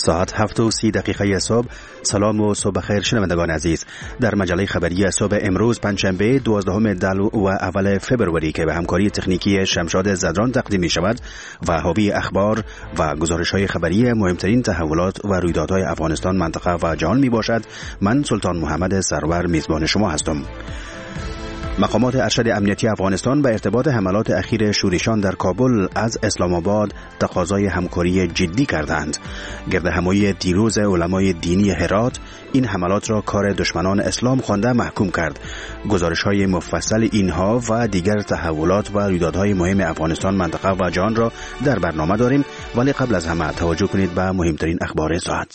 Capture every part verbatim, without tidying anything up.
ساعت هفت و سی دقیقه صبح. سلام و صبح خیر شنوندگان عزیز. در مجله خبری صبح امروز پنجشنبه دوازدهم دلو و اول فبروری که به همکاری تکنیکی شمشاد زدران تقدیم می شود و حاوی اخبار و گزارش های خبری مهمترین تحولات و رویدادهای افغانستان، منطقه و جهان می باشد. من سلطان محمد سرور میزبان شما هستم. مقامات ارشد امنیتی افغانستان به ارتباط حملات اخیر شورشیان در کابل از اسلام آباد تقاضای همکاری جدی کردند. گردهمایی دیروز علمای دینی هرات این حملات را کار دشمنان اسلام خوانده محکوم کرد. گزارش‌های مفصل اینها و دیگر تحولات و رویدادهای مهم افغانستان، منطقه و جهان را در برنامه داریم، ولی قبل از همه توجه کنید به مهمترین اخبار ساعت.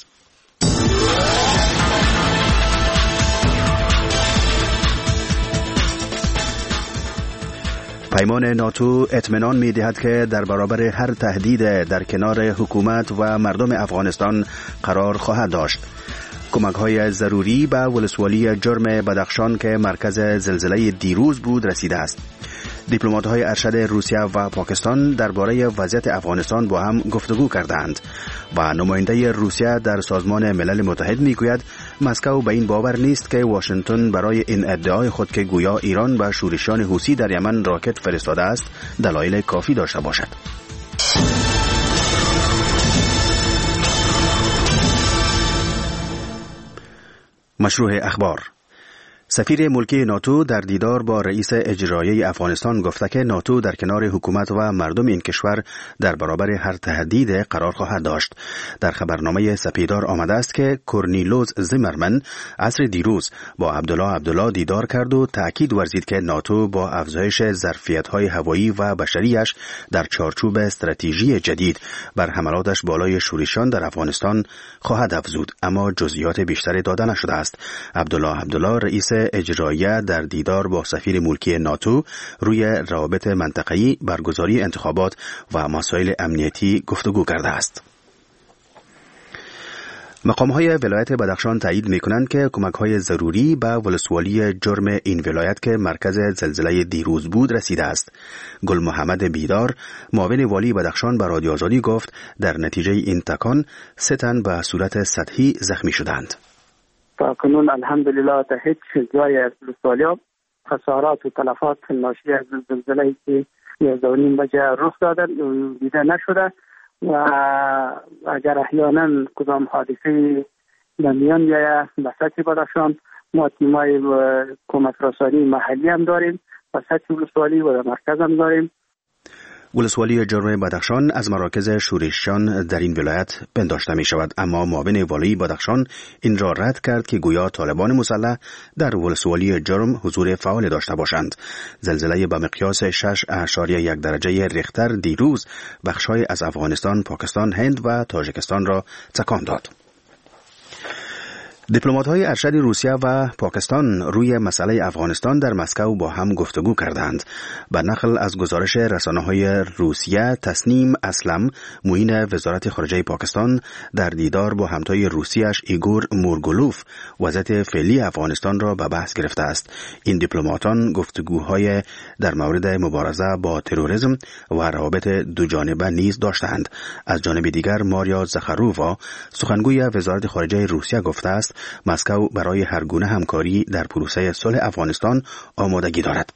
پیمان ناتو اطمینان می دهد که در برابر هر تهدید در کنار حکومت و مردم افغانستان قرار خواهد داشت. کمک های ضروری به ولسوالی جرم بدخشان که مرکز زلزله دیروز بود رسیده است. دیپلمات های ارشد روسیه و پاکستان درباره وضعیت افغانستان با هم گفتگو کردند و نماینده روسیه در سازمان ملل متحد میگوید مسکو به این باور نیست که واشنگتن برای این ادعای خود که گویا ایران به شورشیان حوثی در یمن راکت فرستاده است دلایل کافی داشته باشد. مشروع اخبار. سفیر ملکی ناتو در دیدار با رئیس اجرایی افغانستان گفته که ناتو در کنار حکومت و مردم این کشور در برابر هر تهدید قرار خواهد داشت. در خبرنامه سپیدار آمده است که کورنیلوس زیمرمن عصر دیروز با عبدالله عبدالله دیدار کرد و تأکید ورزید که ناتو با افزایش ظرفیت‌های هوایی و بشریش در چارچوب استراتژی جدید بر حملاتش بالای شورشیان در افغانستان خواهد افزود، اما جزئیات بیشتری داده نشده است. عبدالله عبدالله رئیس اجرایی در دیدار با سفیر ملکی ناتو روی روابط منطقه‌ای، برگزاری انتخابات و مسائل امنیتی گفتگو کرده است. مقام‌های ولایت بدخشان تایید می‌کنند که کمک‌های ضروری به ولسوالی جرم این ولایت که مرکز زلزله دیروز بود رسیده است. گل محمد بیدار، معاون والی بدخشان، به رادیو آزادی گفت در نتیجه این تکان سه تن به صورت سطحی زخمی شدند. تا کنون الحمدلله تا هیچ جای از ولسوالی‌ها خسارات و تلفات ناشی از زلزله‌ای که یازده و نیم بجه رخ داده دیده نشده و اگر احیانا کدام حادثه به میان بیاید به سطح بدخشان ما تیمای کمک رسانی محلی هم داریم، به سطح ولسوالی و مرکز هم داریم. ولسوالی جرم بدخشان از مراکز شورشیان در این ولایت پنداشته می شود، اما معاون والی بدخشان این را رد کرد که گویا طالبان مسلح در ولسوالی جرم حضور فعال داشته باشند. زلزله به مقیاس شش اعشاریه یک درجه ریختر دیروز بخش‌های از افغانستان، پاکستان، هند و تاجیکستان را تکان داد. دیپلمات‌های ارشد روسیه و پاکستان روی مسئله افغانستان در مسکو با هم گفتگو کردند. به نقل از گزارش رسانه‌های روسیه، تسنیم اسلم، معین وزارت خارجه پاکستان در دیدار با همتای روسیش ایگور مورگولوف وضعیت فعلی افغانستان را به بحث گرفته است. این دیپلماتان گفتگوهای در مورد مبارزه با تروریسم و روابط دوجانبه نیز داشتند. از جانب دیگر ماریا زخارووا، سخنگوی وزارت خارجه روسیه، گفته است مسکو برای هر گونه همکاری در پروسه صلح افغانستان آمادگی دارد.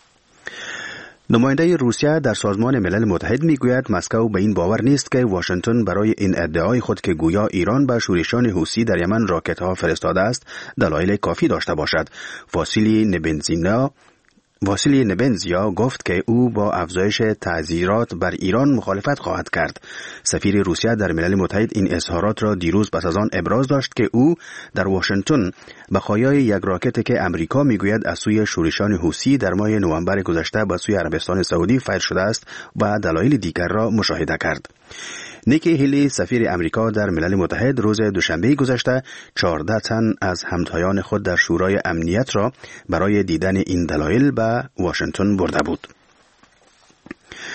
نماینده روسیه در سازمان ملل متحد میگوید مسکو به این باور نیست که واشنگتن برای این ادعای خود که گویا ایران به شورشیان حوثی در یمن راکت‌ها فرستاده است دلایل کافی داشته باشد. واسیلی نبنزینا واسیلی نبنزیا گفت که او با افزایش تعزیرات بر ایران مخالفت خواهد کرد. سفیر روسیه در ملل متحد این اظهارات را دیروز پس از آن ابراز داشت که او در واشنگتن بقایای یک راکت که امریکا میگوید از سوی شورشیان حوثی در ماه نوامبر گذشته به سوی عربستان سعودی فایر شده است و دلایل دیگر را مشاهده کرد. نیکی هیلی، سفیر امریکا در ملل متحد، روز دوشنبه گذشته چهارده تن از همتایان خود در شورای امنیت را برای دیدن این دلایل به واشنگتن برده بود.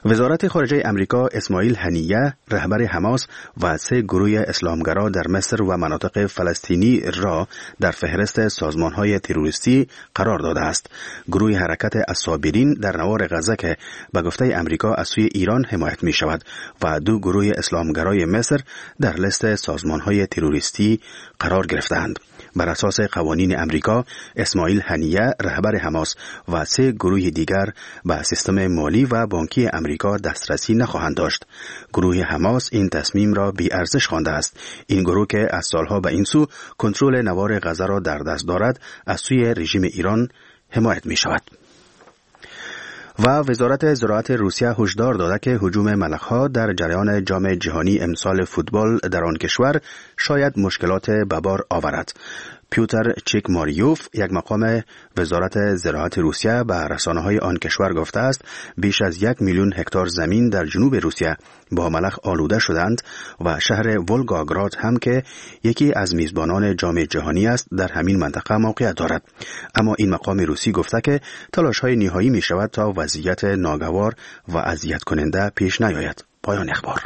وزارت خارجه امریکا اسماعیل هنیه رهبر حماس و سه گروه اسلامگرا در مصر و مناطق فلسطینی را در فهرست سازمان‌های تروریستی قرار داده است. گروه حرکت الصابرین در نوار غزه که به گفته امریکا از سوی ایران حمایت می شود و دو گروه اسلامگرای مصر در لیست سازمان‌های تروریستی قرار گرفتند. بر اساس قوانین امریکا، اسماعیل هنیه رهبر حماس و سه گروه دیگر به سیستم مالی و بانکی امریکا دسترسی نخواهند داشت. گروه حماس این تصمیم را بی ارزش خوانده است. این گروه که از سالها به این سو کنترل نوار غزه را در دست دارد، از سوی رژیم ایران حمایت می شود. و وزارت زراعت روسیه هشدار داده که هجوم ملخ‌ها در جریان جام جهانی امسال فوتبال در آن کشور شاید مشکلات به بار آورد. پیوتر چیک ماریوف، یک مقام وزارت زراعت روسیه، به رسانه‌های آن کشور گفته است بیش از یک میلیون هکتار زمین در جنوب روسیه با ملخ آلوده شدند و شهر ولگاگراد هم که یکی از میزبانان جام جهانی است در همین منطقه موقعیت دارد. اما این مقام روسی گفته که تلاش‌های نهایی می شود تا وضعیت ناگوار و اذیت کننده پیش نیاید. پایان اخبار.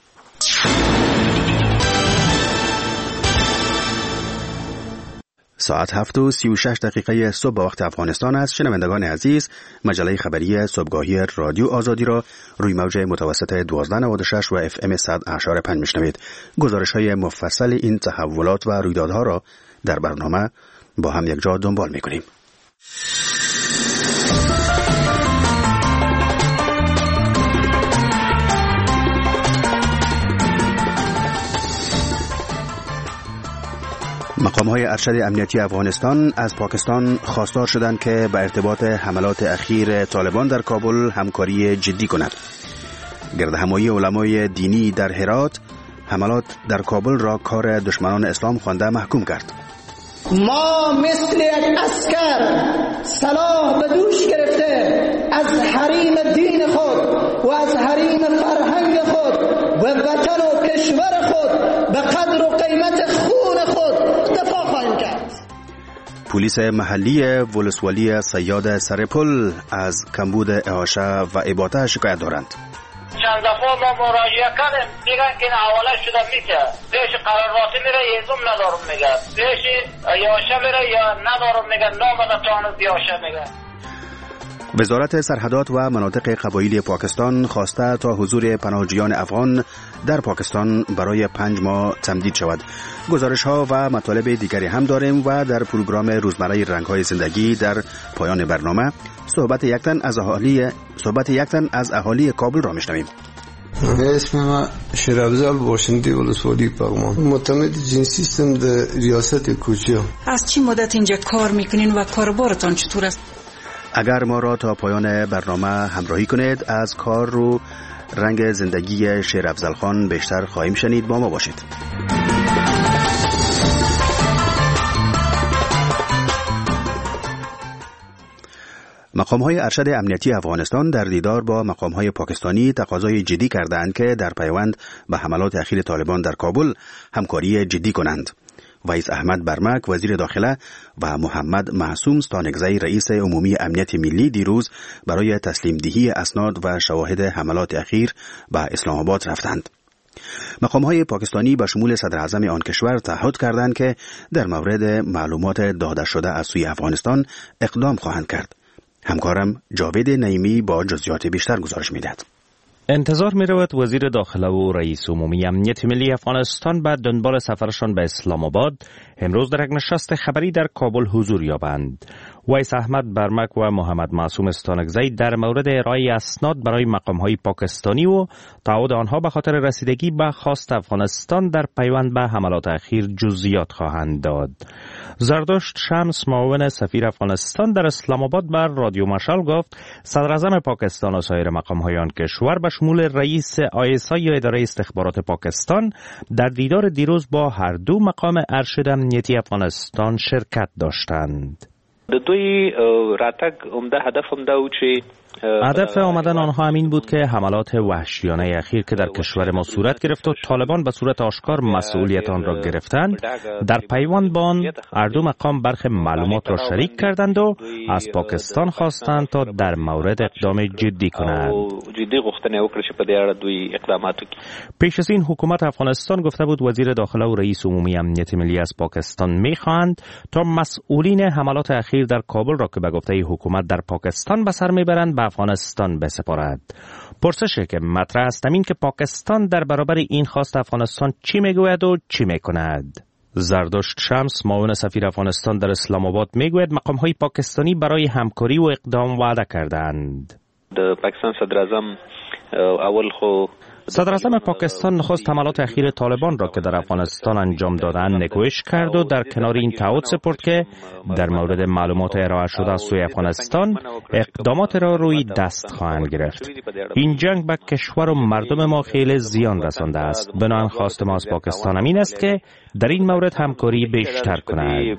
ساعت هفت و سی و شش دقیقه صبح به وقت افغانستان است. شنوندگان عزیز، مجله خبری صبحگاهی رادیو آزادی را روی موج متوسط دوازده نود و شش و اف ام صد اشاره پنج میشنوید. گزارش های مفصل این تحولات و رویدادها را در برنامه با هم یک جا دنبال میکنیم. مقام‌های ارشد امنیتی افغانستان از پاکستان خواستار شدند که به ارتباط حملات اخیر طالبان در کابل همکاری جدی کند. گردهمایی علمای دینی در هرات حملات در کابل را کار دشمنان اسلام خوانده محکوم کرد. ما مثل یک اسکر سلاح به دوش گرفته از حریم دین خود و از حریم فرهنگ خود و وطن و کشور خود به قدر و قیمت خون خود دفاع خواهیم کرد. پلیس محلی ولسوالی صیاد سرپل از کمبود اعاشه و اباطه شکایت دارند. چند دفعه ما مراجعه کردیم میگن که حواله شده میشه، پیش قرارواسی میره یزوم ندارم میگه، پیش یاشه میره یا ندارم میگه، نامده تانست یاشه میگه. وزارت سرحدات و مناطق قبایلی پاکستان خواسته تا حضور پناهجویان افغان در پاکستان برای پنج ماه تمدید شود. گزارش ها و مطالب دیگری هم داریم و در پروگرام روزمره رنگ های زندگی در پایان برنامه صحبت یک تن از اهالی صحبت یک تن از اهالی کابل را میشنویم. اسم ما شیرافزال باشنده ولسوالی پغمان، معتمد جنسی هستم در ریاست کوچیا. از چی مدت اینجا کار میکنین و کاربارتان چطور است؟ اگر ما را تا پایان برنامه همراهی کنید از کار رو رنگ زندگی شیرافزال خان بیشتر خواهیم شنید. با ما باشید. مقام‌های ارشد امنیتی افغانستان در دیدار با مقام‌های پاکستانی تقاضای جدی کردند که در پیوند به حملات اخیر طالبان در کابل همکاری جدی کنند. ویس احمد برمک وزیر داخله و محمد معصوم ستانکزی رئیس عمومی امنیت ملی دیروز برای تسلیم دهی اسناد و شواهد حملات اخیر به اسلام آباد رفتند. مقام‌های پاکستانی به شمول صدر اعظم آن کشور تعهد کردند که در مورد معلومات داده شده از سوی افغانستان اقدام خواهند کرد. همکارم جاوید نعیمی با جزئیات بیشتر گزارش می‌دهد. انتظار می رود وزیر داخله و رئیس عمومی امنیت ملی افغانستان بعد دنبال سفرشان به اسلام آباد امروز در یک نشست خبری در کابل حضور یابند. ویس احمد برمک و محمد معصوم استانکزی در مورد ارائه اسناد برای مقام‌های پاکستانی و تعهد آنها به خاطر رسیدگی به خواست افغانستان در پیوند به حملات اخیر جزئیات خواهند داد. زردشت شمس معاون سفیر افغانستان در اسلام آباد بر رادیو مشال گفت صدر اعظم پاکستان و سایر مقام‌های آن کشور به شمول رئیس آی اس آی یا اداره استخبارات پاکستان در دیدار دیروز با هر دو مقام ارشد امنیتی افغانستان شرکت داشتند. د دوی راتګ عمده هدف هم دا و چې هدف آمدن آنها همین بود که حملات وحشیانه اخیر که در کشور ما صورت گرفت و طالبان به صورت آشکار مسئولیت آن را گرفتند، در پیوند با آن هر دو مقام برخی معلومات را شریک کردند و از پاکستان خواستند تا در مورد اقدام جدی کنند. پیش از این حکومت افغانستان گفته بود وزیر داخله و رئیس عمومی امنیت ملی از پاکستان می‌خواهند تا مسئولین حملات اخیر در کابل را که به گفته حکومت در پاکستان به سر میبرند به افغانستان بسپارد. پرسشی که مطرح است این که پاکستان در برابر این خواست افغانستان چی میگوید و چی میکند؟ زردشت شمس معاون سفیر افغانستان در اسلام آباد میگوید مقام‌های پاکستانی برای همکاری و اقدام وعده کردند. پاکستان صدر اعظم اول خو صدر اعظم پاکستان نخست حملات اخیر طالبان را که در افغانستان انجام دادند نکوهش کرد و در کنار این تعهد سپرد که در مورد معلومات ارائه شده از سوی افغانستان اقدامات را روی دست خواهند گرفت. این جنگ به کشور و مردم ما خیلی زیان رسانده است. بنابراین خواست ما از پاکستان همین است که در این مورد همکاری بیشتر کند.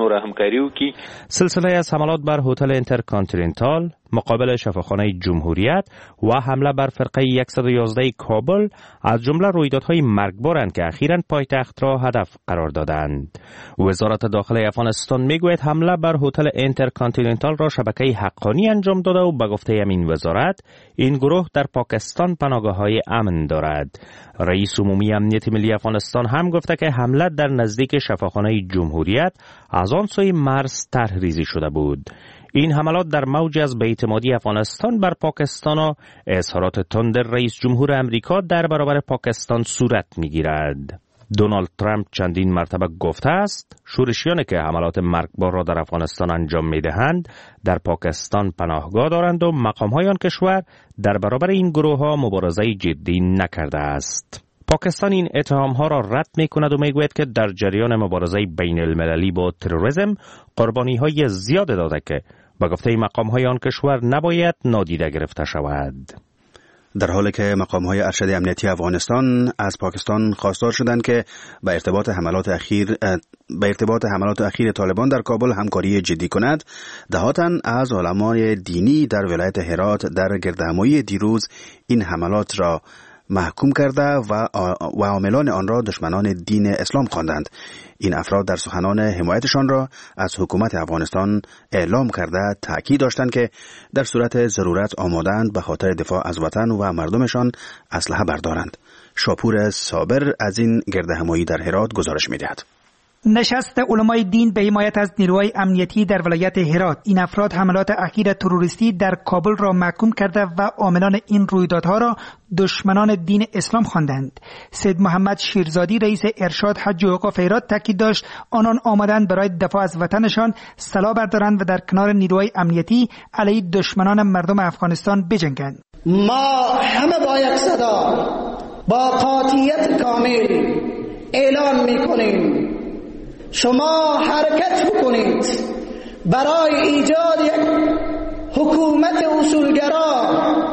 سلسله از حملات بر هتل اینترکانتیننتال مقابل شفاخانه جمهوریت و حمله بر فرقه صد و یازده کابل از جمله رویدادهای مرگبارند که اخیراً پایتخت را هدف قرار دادند. وزارت داخله افغانستان میگوید حمله بر هتل اینترکانتیننتال را شبکه حقانی انجام داده و به گفته همین وزارت این گروه در پاکستان پناهگاه‌های امن دارد. رئیس عمومی امنیت ملی افغانستان هم گفته که حمله در نزدیک شفاخانه جمهوریت از آن سوی مرز طرح‌ریزی شده بود. این حملات در موج از بی‌اعتمادی افغانستان بر پاکستان و اظهارات تند رئیس جمهور امریکا در برابر پاکستان صورت می‌گیرد. دونالد ترامپ چندین مرتبه گفته است شورشیانی که حملات مرگبار را در افغانستان انجام می‌دهند در پاکستان پناهگاه دارند و مقام‌های آن کشور در برابر این گروه‌ها مبارزه جدی نکرده است. پاکستان این اتهام‌ها را رد می‌کند و می‌گوید که در جریان مبارزه بین المللی با تروریسم قربانی‌های زیاد داده که به گفته مقام‌های آن کشور نباید نادیده گرفته شود. در حالی که مقام‌های ارشد امنیتی افغانستان از پاکستان خواستار شدند که به ارتباط حملات اخیر به ارتباط حملات اخیر طالبان در کابل همکاری جدی کند، دهاتن از علمای دینی در ولایت هرات در گردهمایی دیروز این حملات را محکوم کرده و و عاملان آن را دشمنان دین اسلام خواندند. این افراد در سخنان حمایتشان را از حکومت افغانستان اعلام کرده تاکید داشتند که در صورت ضرورت آمادند به خاطر دفاع از وطن و مردمشان اسلحه بردارند. شاپور صابر از این گردهمایی در هرات گزارش می‌دهد. نشست علمای دین به حمایت از نیروهای امنیتی در ولایت هرات. این افراد حملات اخیر تروریستی در کابل را محکوم کرده و عاملان این رویدادها را دشمنان دین اسلام خواندند. سید محمد شیرزادی رئیس ارشاد حج و اوقاف هرات تاکید داشت آنان آمدند برای دفاع از وطنشان سلاح بردارند و در کنار نیروهای امنیتی علیه دشمنان مردم افغانستان بجنگند. ما همه با یک صدا با قاطعیت کامل اعلان می‌کنیم شما حرکت بکنید برای ایجاد یک حکومت اصولگرا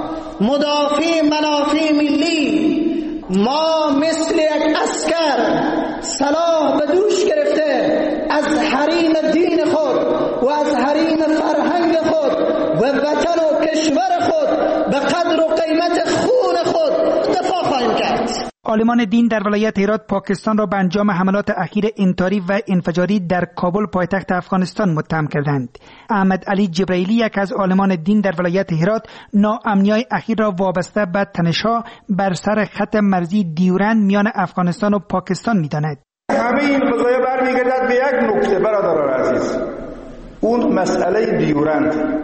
مدافع منافع ملی. ما مثل یک اسکر سلاح به دوش گرفته از حریم دین خود و از حریم فرهنگ خود و وطن و کشور خود به قدر و قیمت خون خود دفاع خواهیم کرد. عالمان دین در ولایت هرات پاکستان را به انجام حملات اخیر انتحاری و انفجاری در کابل پایتخت افغانستان متهم کردند. احمد علی جبرائیلی یک از عالمان دین در ولایت هرات ناامنی‌های اخیر را وابسته به تنش‌ها بر سر خط مرزی دیورند میان افغانستان و پاکستان می‌داند. همه این قضایا برمیگردد به یک نکته برادران عزیز، اون مسئله دیورند.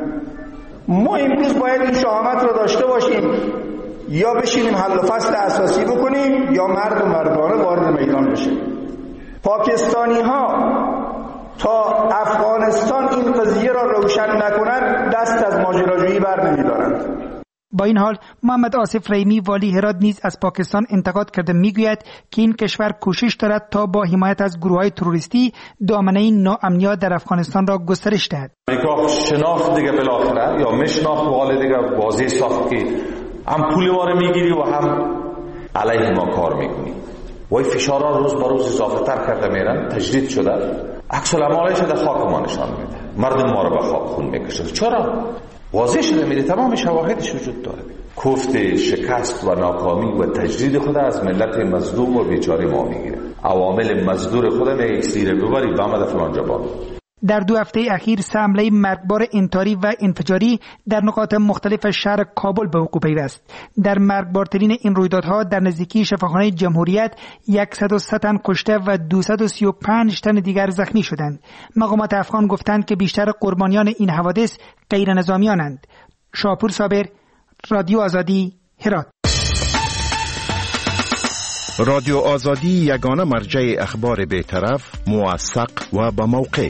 ما امروز باید این شهامت را داشته باشیم یا بشینیم حل و فصل اساسی بکنیم یا مرد و مردانه وارد میدان بشیم. پاکستانی ها تا افغانستان این قضیه را روشن نکند دست از ماجراجویی بر نمیدارند. با این حال محمد آصف رحیمی والی هرات نیز از پاکستان انتقاد کرده میگوید که این کشور کوشش دارد تا با حمایت از گروه‌های تروریستی دامنه ناامنی در افغانستان را گسترش دهد. امریکا شناخت دیگه بالاخره یا مشناخت و حال دیگه واضح ساخت که هم پول ما رو میگیری و هم علیه ما کار میکنی و این فشارها روز به روز اضافه تر کرده میرن، تجدید شده، عکس العملش در خاک ما نشان میده، مردم ما رو به خاک خون میکشه. چرا؟ واضح شده میره، تمام شواهدش وجود داره. کوفت شکست و ناکامی و تجدید خود از ملت مظلوم و بیچاره ما میگیره. عوامل مزدور خودم اکسیر ببرید و آمده فلانجا بار. در دو هفته اخیر سه حمله مرگبار انتحاری و انفجاری در نقاط مختلف شهر کابل به وقوع پیوست. در مرگبارترین این رویدادها در نزدیکی شفاخانه جمهوریت صد و سه تن کشته و دویست و سی و پنج تن دیگر زخمی شدند. مقامات افغان گفتند که بیشتر قربانیان این حوادث غیر نظامیانند. شاپور صابر، رادیو آزادی، هرات. رادیو آزادی یگانه مرجع اخبار بی‌طرف، موثق و با موقع.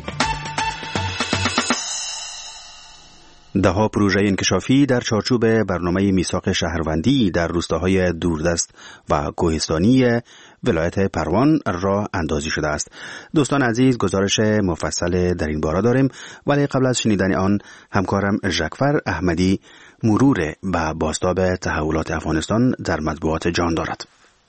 دهها پروژه انکشافی در چارچوب برنامه میثاق شهروندی در روستاهای دوردست و کوهستانی ولایت پروان راه اندازی شده است. دوستان عزیز، گزارش مفصل در این باره داریم، ولی قبل از شنیدن آن همکارم ژکفر احمدی مرور به بازتاب تحولات افغانستان در مطبوعات جان دارد.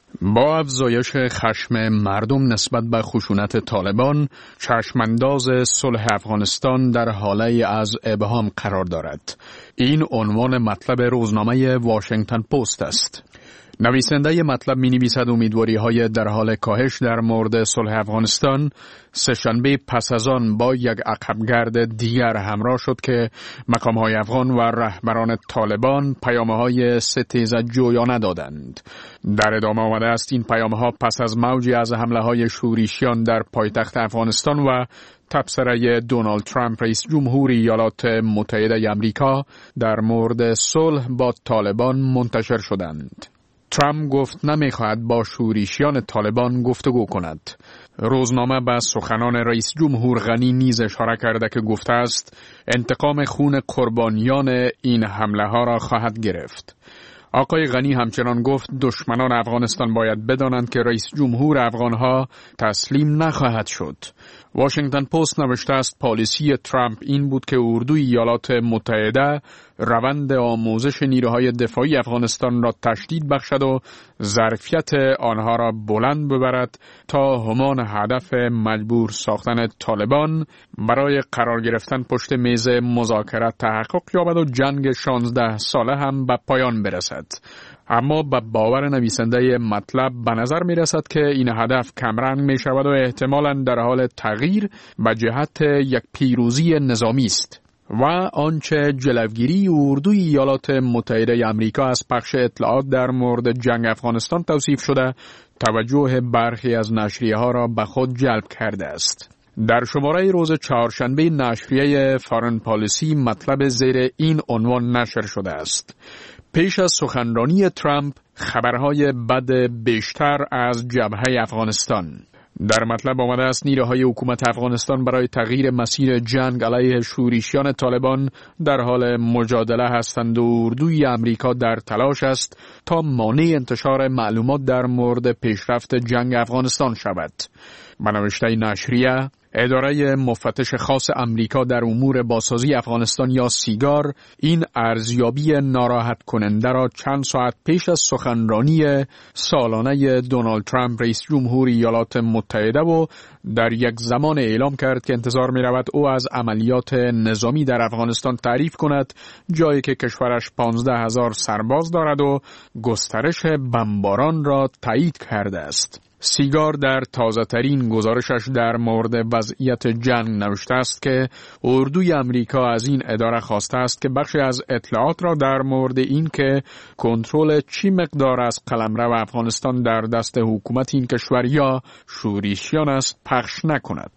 با افزایش خشم مردم نسبت به خشونت طالبان، چشمانداز صلح افغانستان در حاله از ابهام قرار دارد. این عنوان مطلب روزنامه واشنگتن پست است. نویسنده مطلب می نویسد امیدواری های در حال کاهش در مورد صلح افغانستان سه‌شنبه پس از آن با یک عقبگرد دیگر همراه شد که مقام های افغان و رهبران طالبان پیامه های ستیزه جویانه دادند. در ادامه آمده است این پیامه ها پس از موجی از حمله های شورشیان در پایتخت افغانستان و تبصره دونالد ترامپ رئیس جمهور ایالات متحده آمریکا در مورد صلح با طالبان منتشر شدند. ترامپ گفت نمیخواهد با شورشیان طالبان گفتگو کند. روزنامه به سخنان رئیس جمهور غنی نیز اشاره کرده که گفته است انتقام خون قربانیان این حمله ها را خواهد گرفت. آقای غنی همچنان گفت دشمنان افغانستان باید بدانند که رئیس جمهور افغانها تسلیم نخواهد شد. واشنگتن پست نوشته است پالیسی ترامپ این بود که اردوی ایالات متحده روند آموزش نیروهای دفاعی افغانستان را تشدید بخشد و ظرفیت آنها را بلند ببرد تا همان هدف مجبور ساختن طالبان برای قرار گرفتن پشت میز مذاکرات تحقق یابد و جنگ شانزده ساله هم به پایان برسد. اما به باور نویسنده مطلب به نظر می رسد که این هدف کمرنگ می شود و احتمالاً در حال تغییر به جهت یک پیروزی نظامی است. و آنچه جلوگیری اردوی ایالات متحده آمریکا از پخش اطلاعات در مورد جنگ افغانستان توصیف شده توجه برخی از نشریه ها را به خود جلب کرده است. در شماره روز چهارشنبه نشریه فارن پالیسی مطلب زیر این عنوان نشر شده است: پیش از سخنرانی ترامپ خبرهای بد بیشتر از جبهه افغانستان. در مطلب آمده است نیروهای حکومت افغانستان برای تغییر مسیر جنگ علیه شورشیان طالبان در حال مجادله هستند و اردوی آمریکا در تلاش است تا مانع انتشار معلومات در مورد پیشرفت جنگ افغانستان شود. به نوشته نشریه، اداره مفتش خاص امریکا در امور بازسازی افغانستان یا سیگار این ارزیابی ناراحت کننده را چند ساعت پیش از سخنرانی سالانه دونالد ترامپ رئیس جمهور ایالات متحده و در یک زمان اعلام کرد که انتظار می رود او از عملیات نظامی در افغانستان تعریف کند، جایی که کشورش پانزده هزار سرباز دارد و گسترش بمباران را تایید کرده است. سیگار در تازه ترین گزارشش در مورد وضعیت جنگ نوشته است که اردوی آمریکا از این اداره خواسته است که بخشی از اطلاعات را در مورد این که کنترل چی مقدار از قلمرو افغانستان در دست حکومت این کشور یا شورشیان است پخش نکند.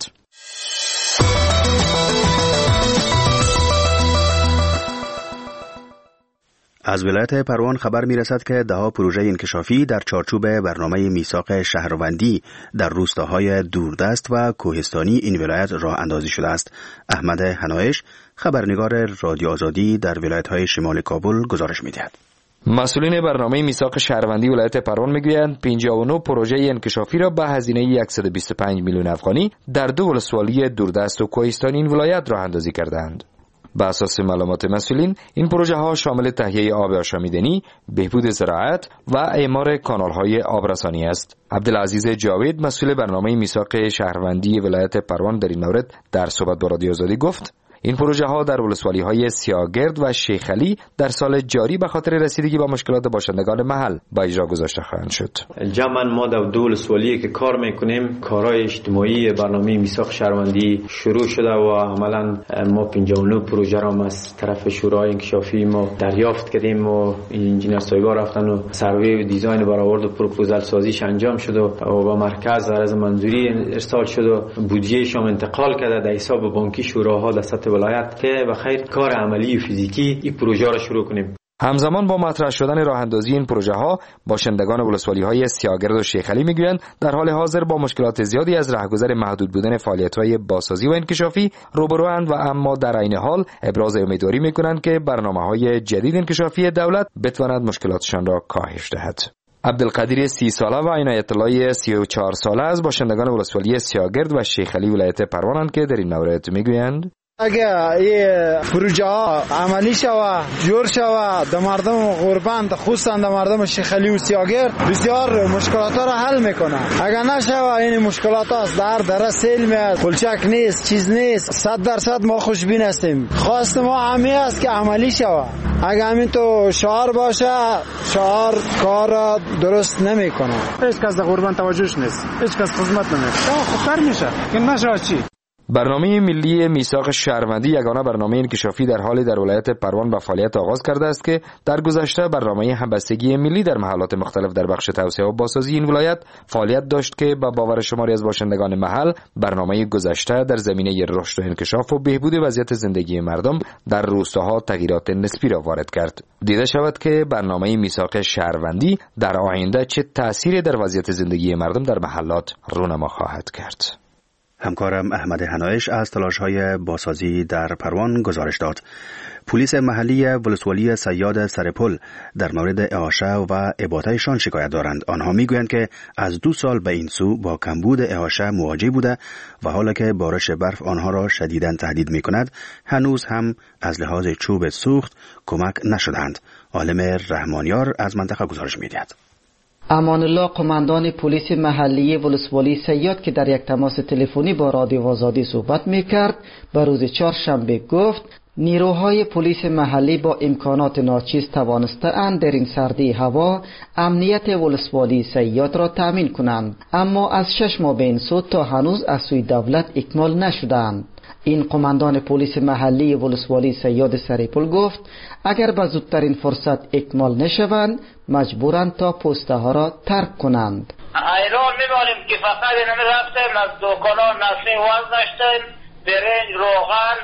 از ولایت پروان خبر می رسد که دهها پروژه انکشافی در چارچوب برنامه میثاق شهروندی در روستاهای دوردست و کوهستانی این ولایت راه اندازی شده است. احمد حنایش، خبرنگار رادیو آزادی در ولایت‌های شمال کابل گزارش می‌دهد. مسئولین برنامه میثاق شهروندی ولایت پروان میگویند پنجاه و نه پروژه انکشافی را به هزینه صد و بیست و پنج میلیون افغانی در دو ولسوالی دوردست و کوهستانی این ولایت راه اندازی کردند. به اساس معلومات مسئولین این پروژه ها شامل تهیه آب آشامیدنی، بهبود زراعت و اعمار کانال های آبرسانی است. عبدالعزیز جاوید، مسئول برنامه میثاق شهروندی ولایت پروان، در این مورد در صحبت با رادیو آزادی گفت این پروژه ها در ولسوالی های سیاگرد و شیخ علی در سال جاری به خاطر رسیدگی با مشکلات باشندگان محل به اجرا گذاشته خواهند شد. جمعاً ما در دو ولسوالی که کار میکنیم، کارهای اجتماعی برنامه میثاق شهروندی شروع شده و عملاً ما پنجاه و نه پروژه را از طرف شورای انکشافی ما دریافت کردیم و انجینیر سایبا رفتن و سروی و دیزاین برآورد و پروپوزال سازیش انجام شد و با مرکز عرض منظوری ارسال شد و بودجهش هم انتقال کرده در حساب بانکی شوراها در سطح ولایت که بخیر کار عملی و فیزیکی این پروژه را شروع کنیم. همزمان با مطرح شدن راه اندازی این پروژه ها، باشندگان ولسوالی های سیاگرد و شیخ علی میگویند در حال حاضر با مشکلات زیادی از رهگذر محدود بودن فعالیت های بازسازی و انکشافی روبروند و اما در عین حال ابراز امیدواری میکنند که برنامه های جدید انکشافی دولت بتواند مشکلاتشان را کاهش دهد. عبدالقدیر سی ساله و عنایت الله سی و چهار ساله از باشندگان ولسوالی سیاگرد و شیخ علی ولایت پروانند که در این مورد میگویند اگر این پروژه ها عملی شود، جور شود، در مردم غربند خصوصا در مردم شیخ علی و سیاگرد بسیار مشکلات ها را حل میکنه. اگر نشود این مشکلات ها در دره سیل میاد، پلچک نیست، چیز نیست، صد درصد ما خوشبین هستیم. خواست ما همین است که عملی شود. اگر همین تو شعار باشه، شعار کار را درست نمیکنه. هیچ کس در غربند توجهش نیست، هیچ کس خدمت نمیشه. خطر میشه که نشه چی. برنامه ملی میثاق شهروندی یگانه برنامه انکشافی در حالی در ولایت پروان به فعالیت آغاز کرده است که در گذشته برنامه همبستگی ملی در محلات مختلف در بخش توسعه و بازسازی این ولایت فعالیت داشت که با باور شماری از باشندگان محل برنامه گذشته در زمینه رشد و انکشاف و بهبود وضعیت زندگی مردم در روستاها تغییرات نسبی را وارد کرد. دیده شود که برنامه میثاق شهروندی در آینده چه تأثیری در وضعیت زندگی مردم در محلات رونما خواهد کرد. همکارم احمد حنایش از تلاش‌های بازسازی در پروان گزارش داد. پلیس محلی ولسوالی صیاد سرپل در مورد اعاشه و اباطه‌شان شکایت دارند. آنها میگویند که از دو سال به این سو با کمبود اعاشه مواجه بوده و حالا که بارش برف آنها را شدیداً تهدید می‌کند، هنوز هم از لحاظ چوب سوخت کمک نشدند. عالم رحمانیار از منطقه گزارش می‌دهد. امان الله قماندان پلیس محلی ولسوالی صیاد که در یک تماس تلفنی با رادیو آزادی صحبت میکرد به روز چهارشنبه گفت نیروهای پلیس محلی با امکانات ناچیز توانسته‌اند در این سردی هوا امنیت ولسوالی صیاد را تأمین کنند، اما از شش ماه به این سو تا هنوز از سوی دولت اکمال نشدند. این قماندان پلیس محلی ولسوالی صیاد سرپل گفت اگر به زودترین فرصت اکمال نشوند مجبورند تا پسته ها را ترک کنند. ایران می‌بالیم که فقط اینمی رفتیم از دکانان نسلی وزنشتیم، برنج، روغن،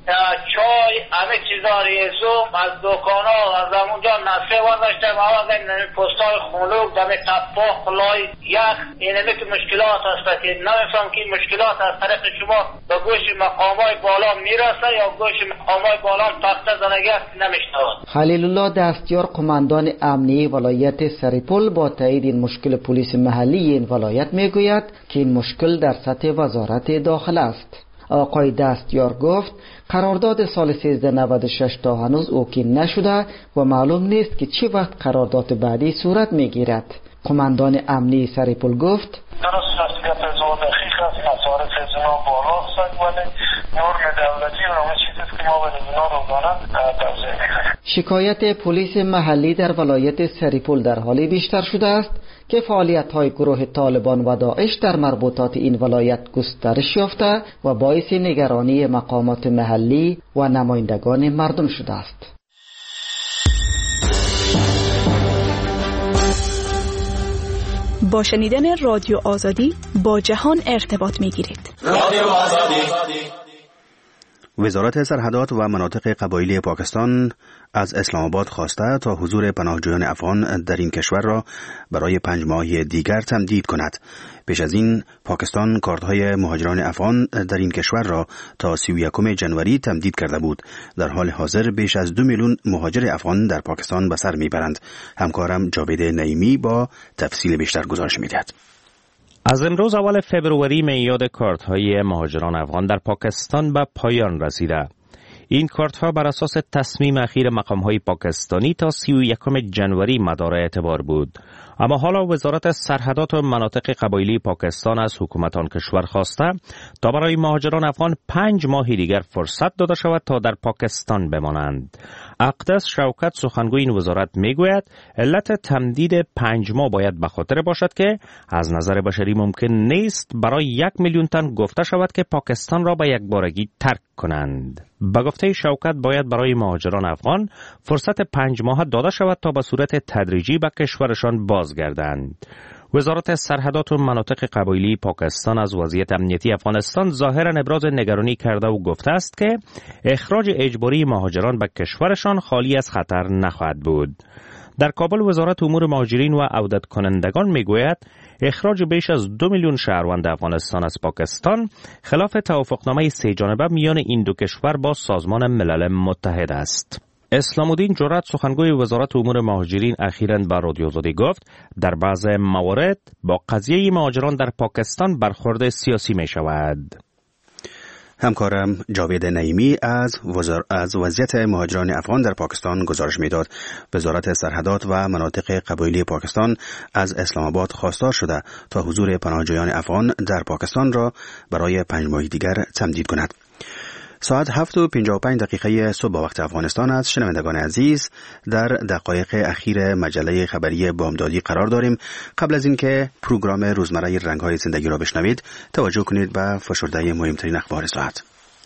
چای، همه چیزا ریزوم از دکانا از همونجا نسلی وزنشتیم. آواز اینمی پستای خلوک دمی تپاق لای یخ اینمی که مشکلات هست که نمیفهم که مشکلات از طرف شما به گوش مقامای بالا میرسه یا گوش مقامای بالا تخته زنگه نمیشنود. خلیل الله دستیار قماندان امنیه ولایت سرپل با تایید این مشکل پلیس محلی این ولایت میگوید که این مشکل در سطح وزارت داخله است. آقای دستیار گفت قرارداد سال سیزده نود و شش تا هنوز اوکی نشده و معلوم نیست که چه وقت قرارداد بعدی صورت میگیرد. قماندان امنی سرپل گفت درست است که تزوان دقیق است مصارف زنا بالا است ولی نرم دولتی و همه چیزی که ما به زنا روزانه توضیح میکنیم. شکایت پلیس محلی در ولایت سرپل در حالی بیشتر شده است که فعالیت‌های گروه طالبان و داعش در مربوطات این ولایت گسترش یافته و باعث نگرانی مقامات محلی و نمایندگان مردم شده است. با شنیدن رادیو آزادی با جهان ارتباط می‌گیرید. رادیو آزادی. وزارت سرحدات و مناطق قبایلی پاکستان از اسلام آباد خواسته تا حضور پناهجویان افغان در این کشور را برای پنج ماه دیگر تمدید کند. پیش از این پاکستان کارت‌های مهاجران افغان در این کشور را تا سی و یکم جنوری تمدید کرده بود. در حال حاضر بیش از دو میلیون مهاجر افغان در پاکستان به سر میبرند. همکارم جاوید نعیمی با تفصیل بیشتر گزارش میدهد. از امروز اول فبروری میعاد کارت‌های مهاجران افغان در پاکستان به پایان رسیده. این کارت‌ها بر اساس تصمیم اخیر مقام‌های پاکستانی تا سی و یکم جنوری مدار اعتبار بود. اما حالا وزارت سرحدات و مناطق قبایلی پاکستان از حکومت آن کشور خواسته تا برای مهاجران افغان پنج ماه دیگر فرصت داده شود تا در پاکستان بمانند. اقدس شوکت سخنگوی این وزارت میگوید علت تمدید پنج ماه باید به خاطر باشد که از نظر بشری ممکن نیست برای یک میلیون تن گفته شود که پاکستان را به یک بارگی ترک کنند. به گفته شوکت باید برای مهاجران افغان فرصت پنج ماه داده شود تا به صورت تدریجی به کشورشان بازگردند. وزارت سرحدات و مناطق قبایلی پاکستان از وضعیت امنیتی افغانستان ظاهرا ابراز نگرانی کرده و گفته است که اخراج اجباری مهاجران به کشورشان خالی از خطر نخواهد بود. در کابل وزارت امور مهاجرین و عودت کنندگان میگوید اخراج بیش از دو میلیون شهروند افغانستان از پاکستان خلاف توافقنامه سه جانبه میان این دو کشور با سازمان ملل متحد است. اسلام الدین جرأت سخنگوی وزارت امور مهاجرین اخیراً به رادیو آزادی گفت در بعض موارد با قضیه مهاجران در پاکستان برخورد سیاسی می شود. همکارم جاوید نعیمی از وزار... از وضعیت مهاجران افغان در پاکستان گزارش میداد. وزارت سرحدات و مناطق قبایلی پاکستان از اسلام آباد خواستار شده تا حضور پناهجویان افغان در پاکستان را برای پنج ماه دیگر تمدید کند. ساعت هفت و پنجاه و پنج دقیقه صبح وقت افغانستان است. شنوندگان عزیز، در دقایق اخیر مجله خبری بامدادی قرار داریم. قبل از اینکه پروگرام روزمره رنگ‌های زندگی را بشنوید، توجه کنید به فشرده مهمترین اخبار ساعت.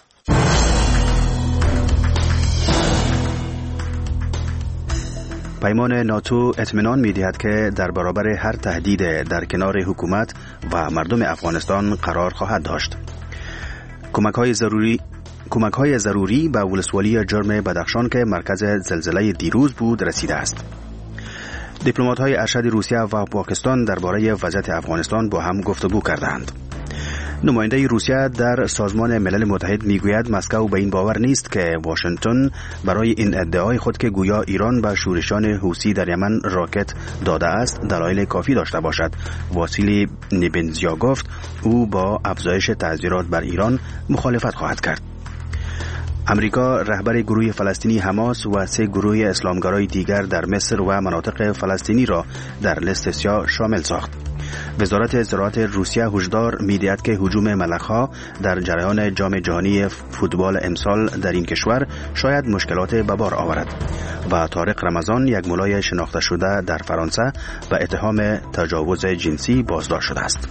پیمان ناتو اطمینان می‌دهد که در برابر هر تهدید در کنار حکومت و مردم افغانستان قرار خواهد داشت. کمک‌های ضروری کمک‌های ضروری به ولسوالی جرم بدخشان که مرکز زلزله دیروز بود رسیده است. دیپلمات‌های ارشد روسیه و پاکستان درباره وضعیت افغانستان با هم گفتگو کردند. نماینده روسیه در سازمان ملل متحد میگوید مسکو به این باور نیست که واشنگتن برای این ادعای خود که گویا ایران به شورشان حوثی در یمن راکت داده است دلایل کافی داشته باشد. واسیلی نیبنزیا گفت او با افزایش تعذیرات بر ایران مخالفت خواهد کرد. امریکا رهبر گروه فلسطینی حماس و سه گروه اسلامگرای دیگر در مصر و مناطق فلسطینی را در لیست سیاه شامل ساخت. وزارت زراعت روسیه هشدار می‌دهد که هجوم ملخ‌ها در جریان جام جهانی فوتبال امسال در این کشور شاید مشکلات به بار آورد. و طارق رمضان، یک ملای شناخته شده در فرانسه، به اتهام تجاوز جنسی بازداشت شده است.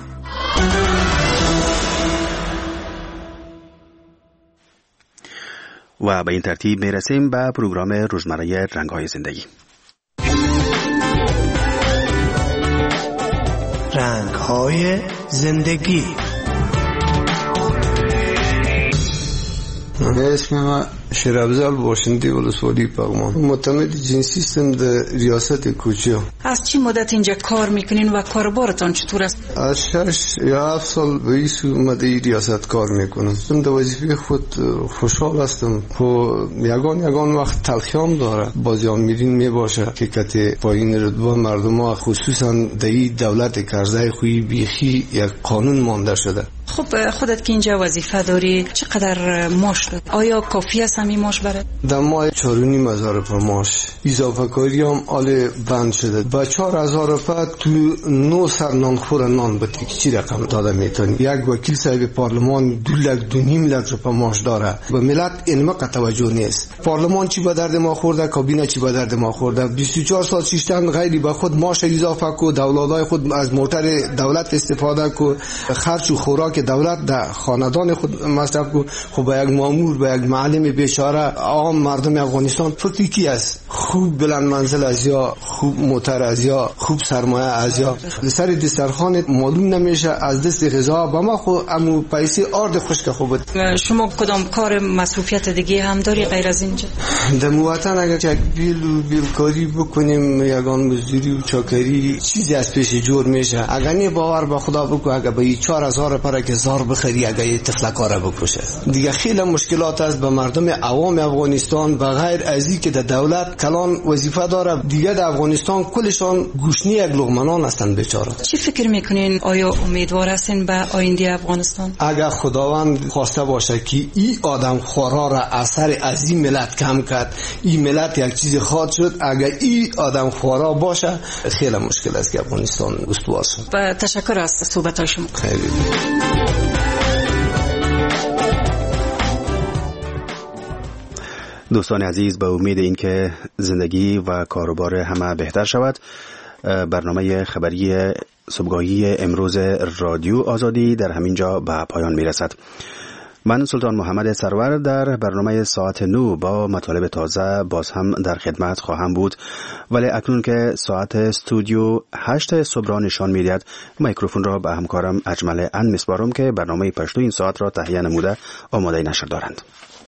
و به این ترتیب میرسیم به پروگرام روزمره رنگ‌های زندگی. رنگ‌های زندگی. اسم من شیرافزال باشندی ولسوالی پغمان، معتمد جنسی سیستم در ریاست کوچه. از چی مدت اینجا کار میکنین و کاربارتان چطور است؟ از شش یا هفت سال به این اومده ریاست کار میکنم. من در وظیفه خود خوشحال هستم. خو یگان یگان وقت تلخیام داره. بازیان میرین میباشه که کتی پایین رتبه مردم ها خصوصا در این دولت کرزه خویی بیخی یک قانون مانده شده. خب خودت که اینجا وظیفه داری چقدر معاش داری؟ آیا کافی است همین معاش برات؟ در ماه چهار و نیم هزار پر معاش. اضافه کاری هم آل بند شده. با چهار هزار پر تو نو سر نان خور نان بتی چی رقم داده میتونی؟ یک وکیل صاحب پارلمان دو لک دو نیم لک پر معاش داره. به ملت اینما توجه نیست. پارلمان چی به درد ما خورده، کابینه چی به درد ما خورده. بیست و چهار سال شیشتن غیری به خود معاش اضافه کو، دولتای خود از موتر دولت استفاده کو، خرج و خوراک دولت در خاندان خود مصرف کو. خب به یک مامور، به یک معلم بیچاره عام مردم افغانستان فکر کی است؟ خوب بلند منزل از یا خوب موتر از یا خوب سرمایه از یا سر دسترخوان معلوم نمیشه از دست غذا با ما خو امو پیسه آرد خشک خوبت. شما کدام کار مصروفیت دیگه هم داری غیر از اینجا؟ در موطن اگر یک بیل و بیلکاری بکنیم، یگان مزدوری و چاکری چیزی از پیش جور میشه. اگر نه باور به خدا بکو، اگر به چهار هزار پر که زار بخری، اگر یه تفلکاره بکشه دیگه خیلی مشکلات است به مردم عوام افغانستان. بغیر از این که در دولت کلام کاران وظیفه داره. دیگه در افغانستان کلشان گوشنی یک لقمه هستند بیچاره. چی فکر میکنین؟ آیا امیدوار هستین به آینده افغانستان؟ اگر خداوند خواسته باشه که این آدم خورا را اثر از این ملت کم کرد، این ملت یک چیز خواهد شد. اگر این آدم خورا باشه خیلی مشکل است که افغانستان استوار شد. و تشکر از صحبت شما. خیلی دوستان عزیز، به امید اینکه زندگی و کاروبار همه بهتر شود، برنامه خبری صبحگاهی امروز رادیو آزادی در همین جا به پایان میرسد. من سلطان محمد سرور در برنامه ساعت نو با مطالب تازه باز هم در خدمت خواهم بود، ولی اکنون که ساعت استودیو هشت صبح را نشان میدهد، میکروفون را به همکارم اجمل ان میسپارم که برنامه پشتو این ساعت را تهیه نموده آماده نشر دارند.